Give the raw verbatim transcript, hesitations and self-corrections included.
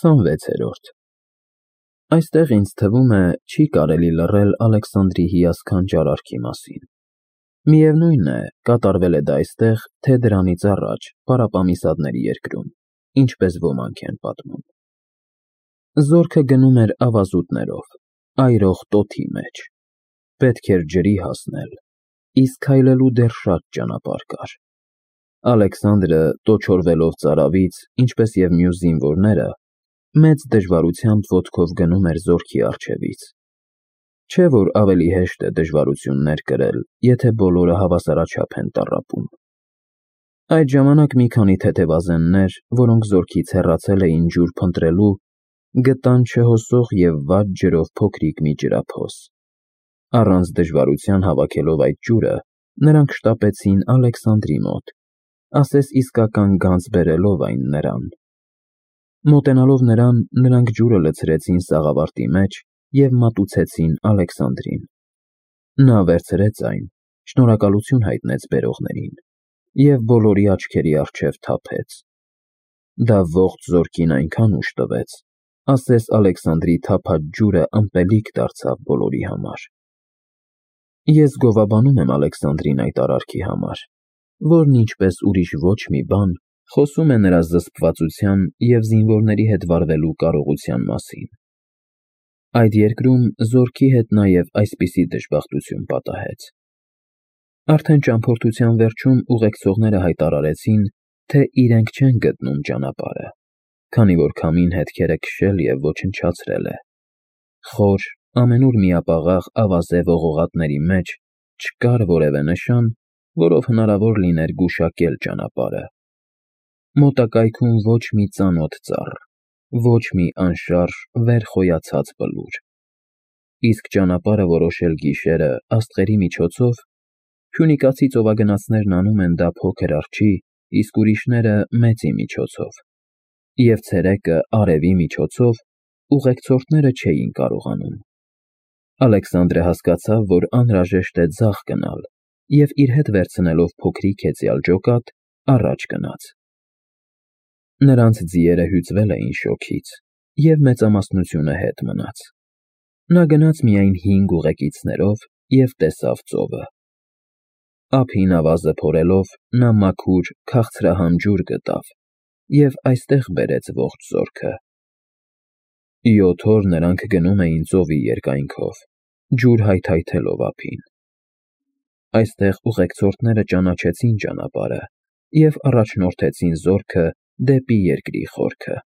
քսանվեցերորդ Այստեղ ինձ թվում է չի կարելի լռել Ալեքսանդրի հիասքանչ արարքի մասին։ Միևնույն է, կատարվել է դա այստեղ, թե դրանից առաջ, պարապամիսադների երկրում, ինչպես ոմանք են պատմում։ Զորքը գնում էր ավազուտներով, այրող տոթի մեջ։ Պետք էր ջրի հասնել, իսկ քայլելու դեռ շատ ճանապարհ կար։ Ալեքսանդրը, տոչորվելով ծարավից, ինչպես և մյուս զինվորները, մեծ դժվարությամբ ոտքով գնում էր զորքի առջևից։ Չէ՞ որ ավելի հեշտ է դժվարություններ կրել, եթե բոլորը հավասարաչափ են տառապում։ Այդ ժամանակ մի քանի թեթևազեններ, որոնք զորքից հեռացել էին ջուր փնտրելու, գտան չհոսող և վատ ջրով փոքրիկ մի ջրափոս։ Առանց դժվարության հավաքելով այդ ջուրը, նրանք շտապեցին Ալեքսանդրի մոտ, ասես իսկական գանձ բերելով այն նրան։ Մոտենալով նրան, նրանք ջուրը լցրեցին սաղավարտի մեջ և մատուցեցին Ալեքսանդրին։ Նա վերցրեց այն, շնորհակալություն հայտնեց բերողներին և բոլորի աչքերի առջև թափեց։ Դա ողջ զորքին այնքան ուժ տվեց, ասես Ալեքսանդրի թափած ջուրը ըմպելիք դարձավ բոլորի համար։ Ես գովաբանում եմ Ալեքսանդրին այդ արարքի համար, որն ինչպես ուրիշ ոչ մի բան, խոսում է նրա զսպվածության և զինվորների հետ վարվելու կարողության մասին։ Այդ երկրում զորքի հետ նաև այսպիսի դժբախտություն պատահեց։ Արդեն ճամփորդության վերջում ուղեկցողները հայտարարեցին, թե իրենք չեն գտնում ճանապարհը, քանի որ քամին հետքերը քշել և ոչնչացրել է։ Խոր, ամենուր միապաղաղ ավազե ողողատների մեջ չկար որևէ նշան, որով հնարավոր լիներ գուշակել ճանապարհը։ Մոտակայքում ոչ մի ծանոթ ծառ, ոչ մի անշարժ վեր խոյացած բլուր։ Իսկ ճանապարհը որոշել գիշերը աստղերի միջոցով, փյունիկացի ծովագնացներն անում են դա փոքր արջի, իսկ ուրիշները մեծի միջոցով, և ցերեկը արևի միջոցով, ուղեկցորդները չէին կարողանում։ Ալեքսանդրը հասկացավ, որ անհրաժեշտ է ձախ գնալ և իր հետ վերցնելով փոքրիկ հեծյալ ջոկատ, առաջ գնաց։ Նրանց ձիերը հյուծվել էին շոգից, և մեծամասնությունը հետ մնաց։ Նա գնաց միայն հինգ ուղեկիցներով և տեսավ ծովը։ Ափին ավազը փորելով, նա մաքուր, քաղցրահամ ջուր գտավ և այստեղ բերեց ողջ զորքը։ Յոթ օր նրանք գնում էին ծովի երկայնքով, ջուր հայթայթելով ափին։ Այստեղ ուղեկցորդները ճանաչեցին ճանապարհը և առաջնորդեցին զորքը դեպի երկրի խորքը։